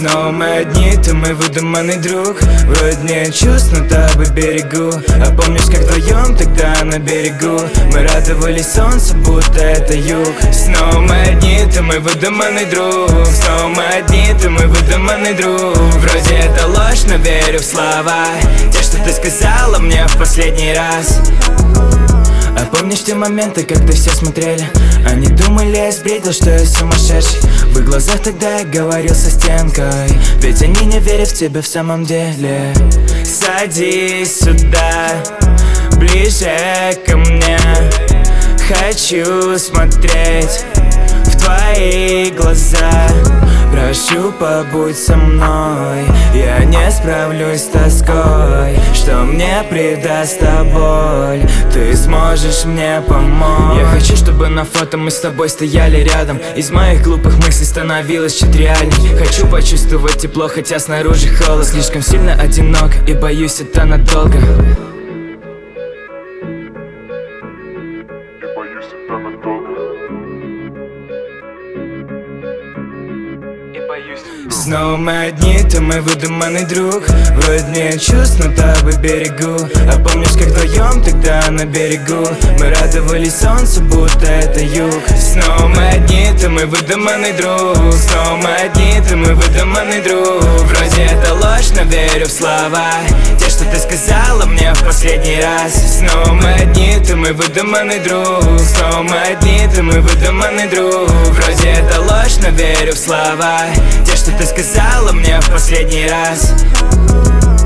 Снова мы одни, ты мой выдуманный друг. Вроде нет чувств, но тобой берегу. А помнишь, как вдвоем тогда на берегу мы радовались солнцу, будто это юг. Снова мы одни, ты мой выдуманный друг. Снова мы одни, ты мой выдуманный друг. Вроде это ложь, но верю в слова, те, что ты сказала мне в последний раз. А помнишь те моменты, когда все смотрели? Они думали, я сбридил, что я сумасшедший. В их глазах тогда я говорил со стенкой, ведь они не верят в тебя в самом деле. Садись сюда, ближе ко мне. Хочу смотреть в твои глаза. Прошу, побудь со мной, я не справлюсь с тоской, что мне придаст боль. Ты сможешь мне помочь. Я хочу, чтобы на фото мы с тобой стояли рядом. Из моих глупых мыслей становилось чуть реальней. Хочу почувствовать тепло, хотя снаружи холод. Слишком сильно одинок и боюсь, это надолго. Снова мы одни, ты мой выдуманный друг. Вроде нет чувств, но тобой берегу. А помнишь, как вдвоем тогда на берегу мы радовались солнцу, будто это юг. Снова мы одни, ты мой выдуманный друг. Снова мы одни, ты мой выдуманный друг. Вроде это ложь, но верю в слова, те, что ты сказала мне в последний раз. Снова мы одни, ты мой выдуманный друг. Снова мы одни, ты мой выдуманный друг. Вроде это ложь, но верю в слова, те, что ты сказала мне в последний раз.